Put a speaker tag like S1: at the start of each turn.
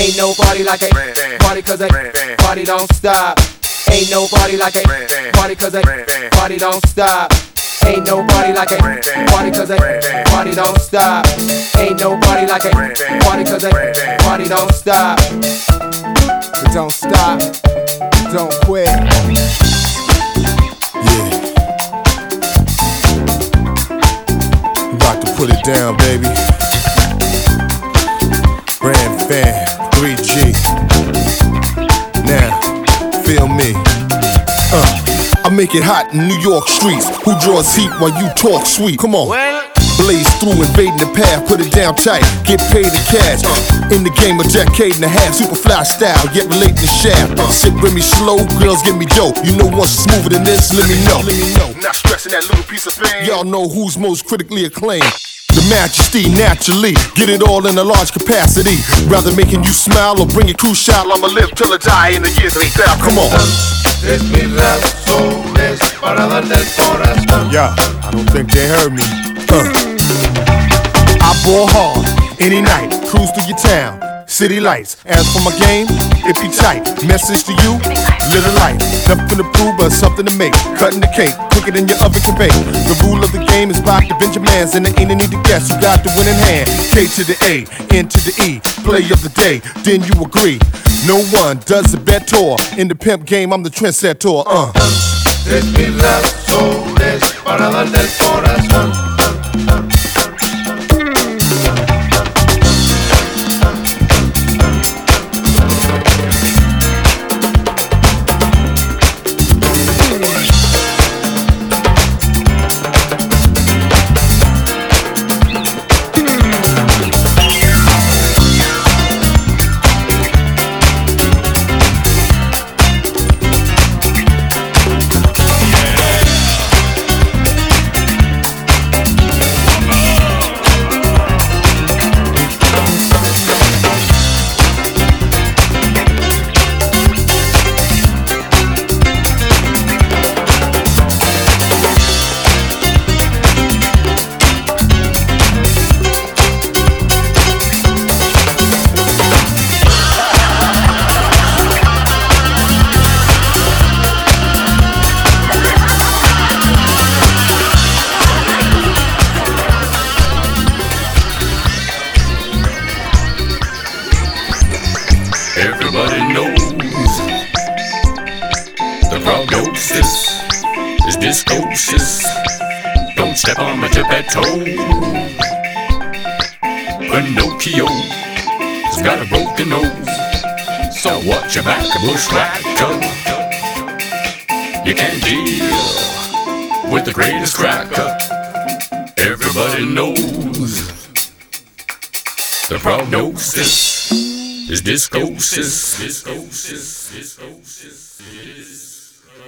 S1: Ain't nobody like a party, cause a party don't stop. Ain't nobody like a party, cause a party don't stop. Ain't nobody like a party, cause a party don't stop. Ain't nobody like a party, cause a party don't stop.
S2: It don't stop, don't quit. Yeah. You about to put it down, baby. Brand Fan, 3G. Now, feel me. I make it hot in New York streets. Who draws heat while you talk sweet? Come on. Blaze through, invading the path, put it down tight, get paid in cash. In the game a decade and a half, super fly style, yet relating the shaft. Sit with me slow, girls give me dope. You know what's smoother than this, let me know. Not stressing that little piece of fame. Y'all know who's most critically acclaimed. The majesty, naturally, get it all in a large capacity. Rather making you smile or bring your crew shout. I'ma live till I die in the years 3000. Come on.
S3: Es mis razones para darte el corazón.
S2: Yeah, I don't think they heard me. I ball hard, any night, cruise through your town, city lights. As for my game, it be tight. Message to you, live a life. Nothing to prove but something to make. Cutting the cake, quicker than your oven can bake. The rule of the game is back to Benjamins, and there ain't a need to guess who got the winning hand. K to the A, N to the E, play of the day, then you agree. No one does it better. In the pimp game, I'm the trendsetter.
S3: Es mis razones para darte el corazón.
S4: Everybody knows the prognosis is discosis. Don't step on my Geppetto. Pinocchio's got a broken nose, so watch your back, bushwhacker. You can't deal with the greatest cracker. Everybody knows the prognosis is discosis.